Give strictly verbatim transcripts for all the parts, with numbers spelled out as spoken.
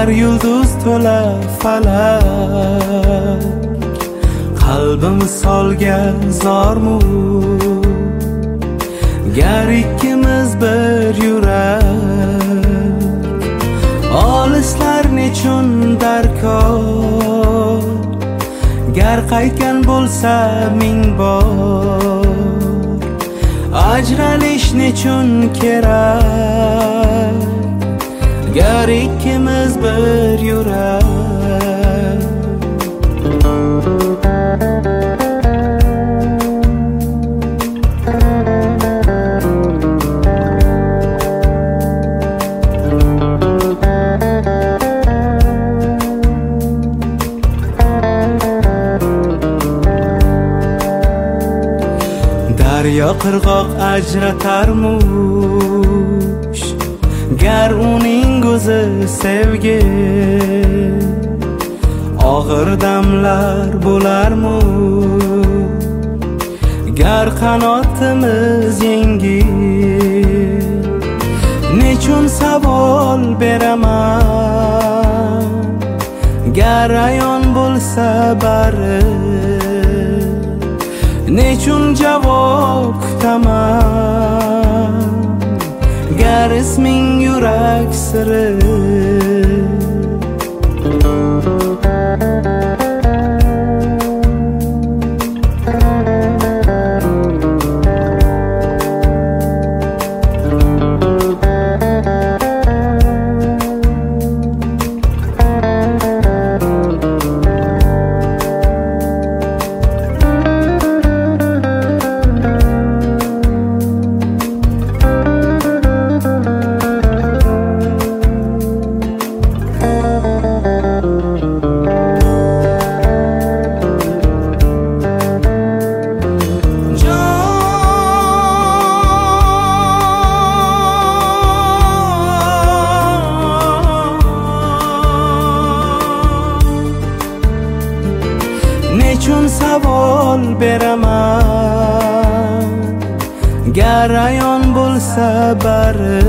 gar yulduz to'la falak, qalbim solga zormu, gar ikkimiz bir yurak, olislar nechun darkor, gar qaytgan bo'lsa ming bor, ajralish nechun kerak, gar ikkimiz bir yurak. Daryo qirg'oq ajratarmush, gar uning o'zi sevgi, og'ir damlar bo'larmush, gar qanotimiz yengil. Nechun savol beraman, gar ayon bo'lsa bari, nechun javob kutaman, gar isming yurak siri. Nechun savol beraman, gar ayon bo'lsa bari,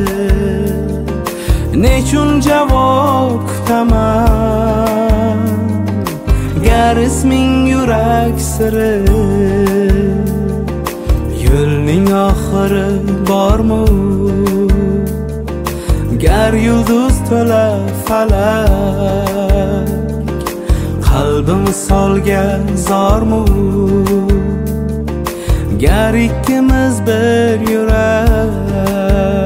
nechun javob kutaman, gar isming yurak siri. Yo'lning oxiri bormi, gar yulduz to'la falak, qalbim solga zormu, gar ikkimiz bir yurak.